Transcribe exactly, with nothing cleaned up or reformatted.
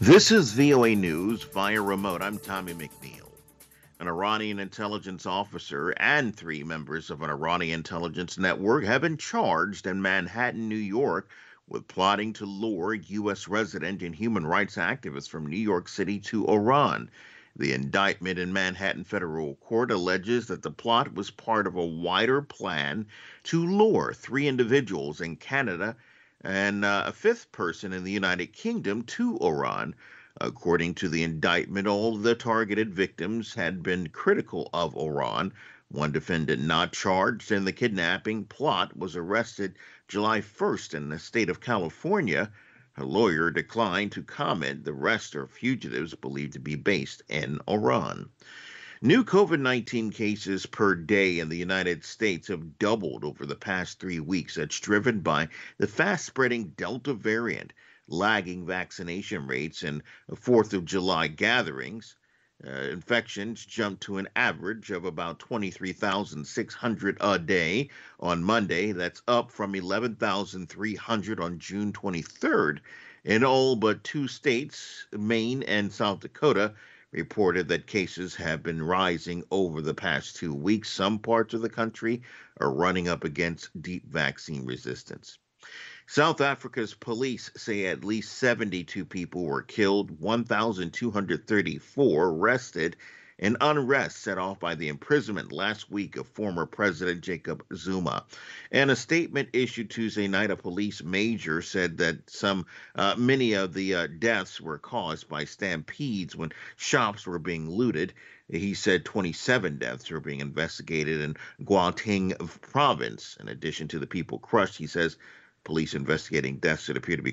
This is V O A News via remote. I'm Tommy McNeil. An Iranian intelligence officer and three members of an Iranian intelligence network have been charged in Manhattan, New York, with plotting to lure U S resident and human rights activists from New York City to Iran. The indictment in Manhattan federal court alleges that the plot was part of a wider plan to lure three individuals in Canada and uh, a fifth person in the United Kingdom to Iran. According to the indictment, all of the targeted victims had been critical of Iran. One defendant not charged in the kidnapping plot was arrested July first in the state of California. Her lawyer declined to comment. The rest are fugitives believed to be based in Iran. New COVID nineteen cases per day in the United States have doubled over the past three weeks. That's driven by the fast spreading Delta variant, lagging vaccination rates, and fourth of July gatherings. Uh, infections jumped to an average of about twenty-three thousand six hundred a day on Monday. That's up from eleven thousand three hundred on June twenty-third. In all but two states, Maine and South Dakota, reported that cases have been rising over the past two weeks. Some parts of the country are running up against deep vaccine resistance. South Africa's police say at least seventy-two people were killed, one thousand two hundred thirty-four arrested, in unrest set off by the imprisonment last week of former President Jacob Zuma. In a statement issued Tuesday night, a police major said that some, uh, many of the uh, deaths were caused by stampedes when shops were being looted. He said twenty-seven deaths were being investigated in Gauteng province. In addition to the people crushed, he says police investigating deaths that appear to be